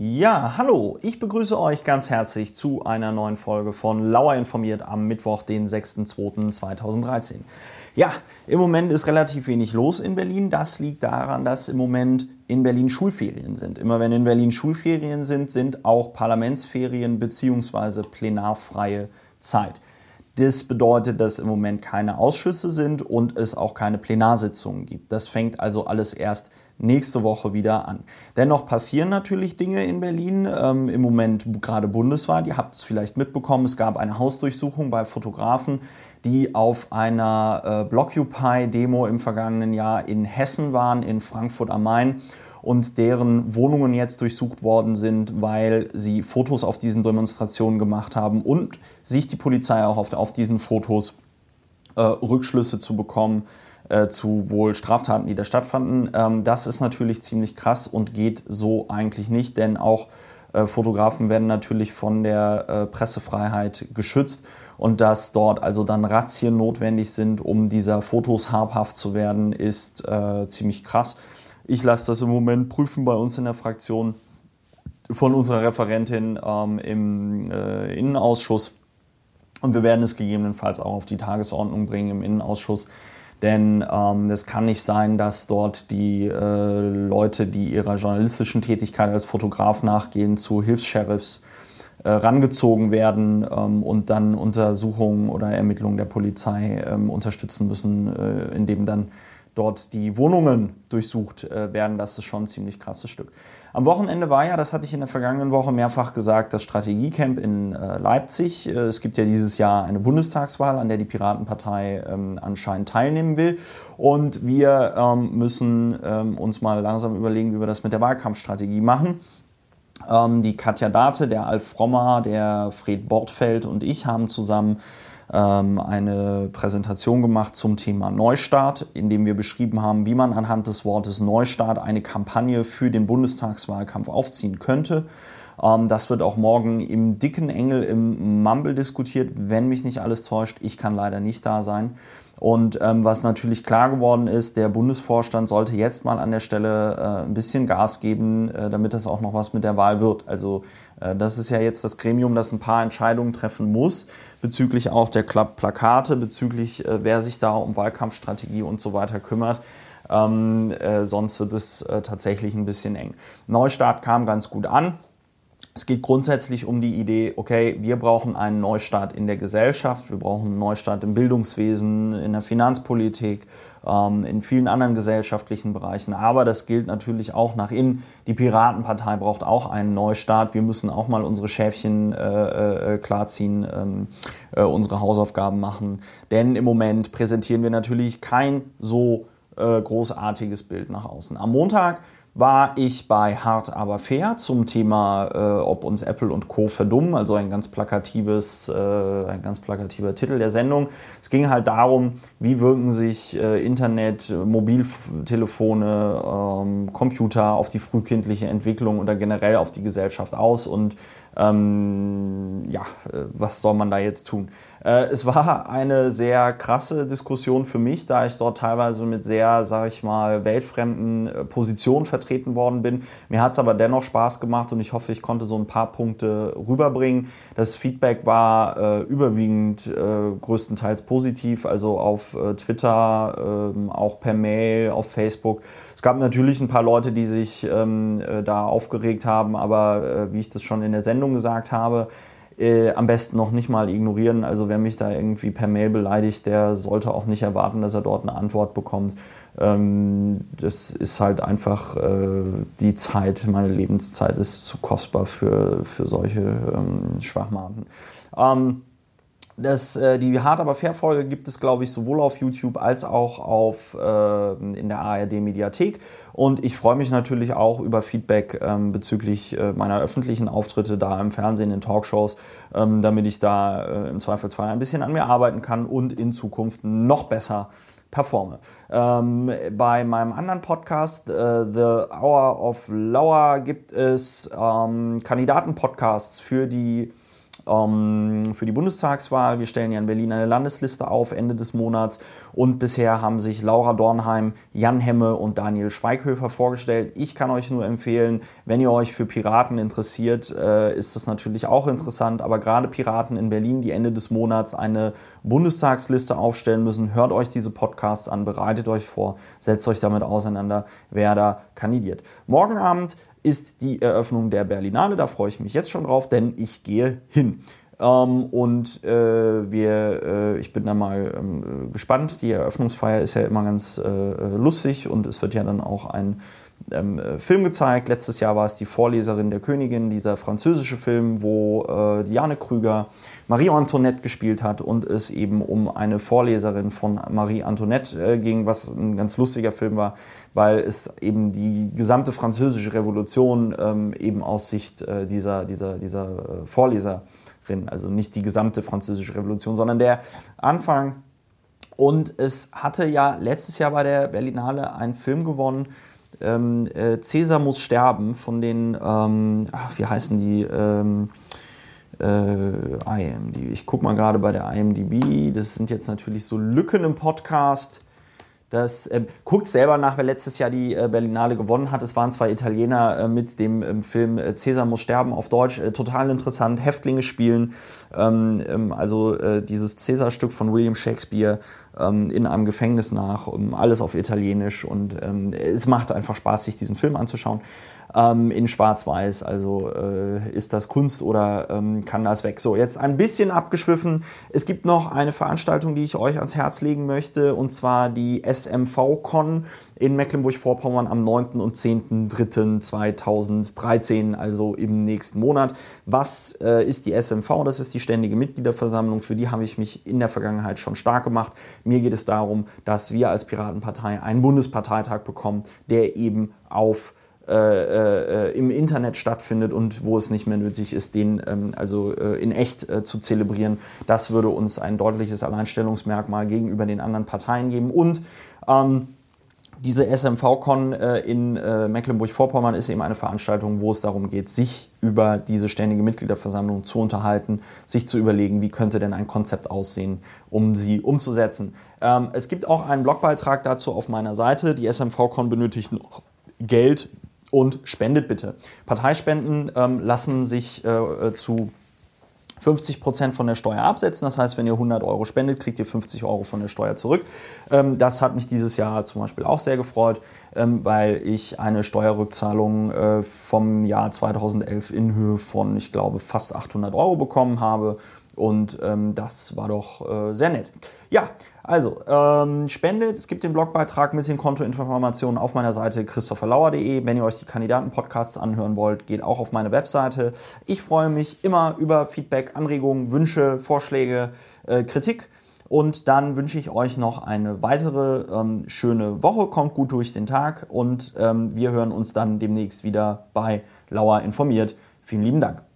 Ja, hallo, ich begrüße euch ganz herzlich zu einer neuen Folge von Lauer informiert am Mittwoch, den 6.2.2013. Ja, im Moment ist relativ wenig los in Berlin. Das liegt daran, dass im Moment in Berlin Schulferien sind. Immer wenn in Berlin Schulferien sind auch Parlamentsferien bzw. plenarfreie Zeit. Das bedeutet, dass im Moment keine Ausschüsse sind und es auch keine Plenarsitzungen gibt. Das fängt also alles erst nächste Woche wieder an. Dennoch passieren natürlich Dinge in Berlin, im Moment gerade bundesweit. Ihr habt es vielleicht mitbekommen, es gab eine Hausdurchsuchung bei Fotografen, die auf einer Blockupy-Demo im vergangenen Jahr in Hessen waren, in Frankfurt am Main, und deren Wohnungen jetzt durchsucht worden sind, weil sie Fotos auf diesen Demonstrationen gemacht haben und sich die Polizei auch auf diesen Fotos Rückschlüsse zu bekommen zu wohl Straftaten, die da stattfanden. Das ist natürlich ziemlich krass und geht so eigentlich nicht, denn auch Fotografen werden natürlich von der Pressefreiheit geschützt, und dass dort also dann Razzien notwendig sind, um dieser Fotos habhaft zu werden, ist ziemlich krass. Ich lasse das im Moment prüfen bei uns in der Fraktion von unserer Referentin im Innenausschuss, und wir werden es gegebenenfalls auch auf die Tagesordnung bringen im Innenausschuss. Denn es kann nicht sein, dass dort die Leute, die ihrer journalistischen Tätigkeit als Fotograf nachgehen, zu Hilfs-Sheriffs rangezogen werden und dann Untersuchungen oder Ermittlungen der Polizei unterstützen müssen, indem dann dort die Wohnungen durchsucht werden. Das ist schon ein ziemlich krasses Stück. Am Wochenende war ja, das hatte ich in der vergangenen Woche mehrfach gesagt, das Strategiecamp in Leipzig. Es gibt ja dieses Jahr eine Bundestagswahl, an der die Piratenpartei anscheinend teilnehmen will. Und wir müssen uns mal langsam überlegen, wie wir das mit der Wahlkampfstrategie machen. Die Katja Date, der Alf Frommer, der Fred Bortfeld und ich haben zusammen eine Präsentation gemacht zum Thema Neustart, in dem wir beschrieben haben, wie man anhand des Wortes Neustart eine Kampagne für den Bundestagswahlkampf aufziehen könnte. Das wird auch morgen im Dicken Engel im Mumble diskutiert, wenn mich nicht alles täuscht. Ich kann leider nicht da sein. Und was natürlich klar geworden ist, der Bundesvorstand sollte jetzt mal an der Stelle ein bisschen Gas geben, damit das auch noch was mit der Wahl wird. Also das ist ja jetzt das Gremium, das ein paar Entscheidungen treffen muss, bezüglich auch der Plakate, bezüglich wer sich da um Wahlkampfstrategie und so weiter kümmert. Sonst wird es tatsächlich ein bisschen eng. Neustart kam ganz gut an. Es geht grundsätzlich um die Idee, okay, wir brauchen einen Neustart in der Gesellschaft, wir brauchen einen Neustart im Bildungswesen, in der Finanzpolitik, in vielen anderen gesellschaftlichen Bereichen. Aber das gilt natürlich auch nach innen. Die Piratenpartei braucht auch einen Neustart. Wir müssen auch mal unsere Schäfchen klarziehen, unsere Hausaufgaben machen. Denn im Moment präsentieren wir natürlich kein so großartiges Bild nach außen. Am Montag war ich bei Hart aber fair zum Thema, ob uns Apple und Co. verdummen, also ein ganz plakativer Titel der Sendung. Es ging halt darum, wie wirken sich Internet, Mobiltelefone, Computer auf die frühkindliche Entwicklung oder generell auf die Gesellschaft aus, und was soll man da jetzt tun? Es war eine sehr krasse Diskussion für mich, da ich dort teilweise mit sehr, sage ich mal, weltfremden Positionen vertreten worden bin. Mir hat es aber dennoch Spaß gemacht und ich hoffe, ich konnte so ein paar Punkte rüberbringen. Das Feedback war überwiegend größtenteils positiv, also auf Twitter, auch per Mail, auf Facebook. Es gab natürlich ein paar Leute, die sich da aufgeregt haben, aber wie ich das schon in der Sendung gesagt habe, am besten noch nicht mal ignorieren. Also wer mich da irgendwie per Mail beleidigt, der sollte auch nicht erwarten, dass er dort eine Antwort bekommt. Das ist halt einfach die Zeit, meine Lebenszeit ist zu kostbar für solche Schwachmaten. Die Hart aber fair Folge gibt es, glaube ich, sowohl auf YouTube als auch in der ARD-Mediathek. Und ich freue mich natürlich auch über Feedback bezüglich meiner öffentlichen Auftritte da im Fernsehen, in Talkshows, damit ich da im Zweifelsfall ein bisschen an mir arbeiten kann und in Zukunft noch besser performe. Bei meinem anderen Podcast, The Hour of Lauer, gibt es Kandidatenpodcasts für die für die Bundestagswahl. Wir stellen ja in Berlin eine Landesliste auf Ende des Monats und bisher haben sich Laura Dornheim, Jan Hemme und Daniel Schweighöfer vorgestellt. Ich kann euch nur empfehlen, wenn ihr euch für Piraten interessiert, ist das natürlich auch interessant, aber gerade Piraten in Berlin, die Ende des Monats eine Bundestagsliste aufstellen müssen, hört euch diese Podcasts an, bereitet euch vor, setzt euch damit auseinander, wer da kandidiert. Morgen Abend ist die Eröffnung der Berlinale. Da freue ich mich jetzt schon drauf, denn ich gehe hin. Ich bin da mal gespannt. Die Eröffnungsfeier ist ja immer ganz lustig und es wird ja dann auch ein Film gezeigt. Letztes Jahr war es Die Vorleserin der Königin, dieser französische Film, wo Diane Krüger Marie Antoinette gespielt hat und es eben um eine Vorleserin von Marie Antoinette ging, was ein ganz lustiger Film war, weil es eben die gesamte französische Revolution eben aus Sicht dieser Vorleserin, also nicht die gesamte französische Revolution, sondern der Anfang. Und es hatte ja letztes Jahr bei der Berlinale ein Film gewonnen, Cäsar muss sterben, von den, wie heißen die, IMDb. Ich gucke mal gerade bei der IMDb, das sind jetzt natürlich so Lücken im Podcast. Guckt selber nach, wer letztes Jahr die Berlinale gewonnen hat. Es waren zwei Italiener mit dem Film Cäsar muss sterben auf Deutsch. Total interessant. Häftlinge spielen. Dieses Cäsar-Stück von William Shakespeare in einem Gefängnis nach. Alles auf Italienisch. Und es macht einfach Spaß, sich diesen Film anzuschauen. In Schwarz-Weiß. Also ist das Kunst oder kann das weg? So, jetzt ein bisschen abgeschwiffen. Es gibt noch eine Veranstaltung, die ich euch ans Herz legen möchte. Und zwar die SMV-Con in Mecklenburg-Vorpommern am 9. und 10.3.2013, also im nächsten Monat. Was ist die SMV? Das ist die Ständige Mitgliederversammlung. Für die habe ich mich in der Vergangenheit schon stark gemacht. Mir geht es darum, dass wir als Piratenpartei einen Bundesparteitag bekommen, der eben im Internet stattfindet und wo es nicht mehr nötig ist, den in echt zu zelebrieren. Das würde uns ein deutliches Alleinstellungsmerkmal gegenüber den anderen Parteien geben. Und diese SMV-Con in Mecklenburg-Vorpommern ist eben eine Veranstaltung, wo es darum geht, sich über diese ständige Mitgliederversammlung zu unterhalten, sich zu überlegen, wie könnte denn ein Konzept aussehen, um sie umzusetzen. Es gibt auch einen Blogbeitrag dazu auf meiner Seite. Die SMV-Con benötigt noch Geld und spendet bitte. Parteispenden lassen sich zu 50% von der Steuer absetzen. Das heißt, wenn ihr 100 Euro spendet, kriegt ihr 50 Euro von der Steuer zurück. Das hat mich dieses Jahr zum Beispiel auch sehr gefreut, weil ich eine Steuerrückzahlung vom Jahr 2011 in Höhe von, ich glaube, fast 800 Euro bekommen habe. Und das war doch sehr nett. Ja, also spendet. Es gibt den Blogbeitrag mit den Kontoinformationen auf meiner Seite christopherlauer.de. Wenn ihr euch die Kandidatenpodcasts anhören wollt, geht auch auf meine Webseite. Ich freue mich immer über Feedback, Anregungen, Wünsche, Vorschläge, Kritik. Und dann wünsche ich euch noch eine weitere schöne Woche. Kommt gut durch den Tag und wir hören uns dann demnächst wieder bei Lauer informiert. Vielen lieben Dank.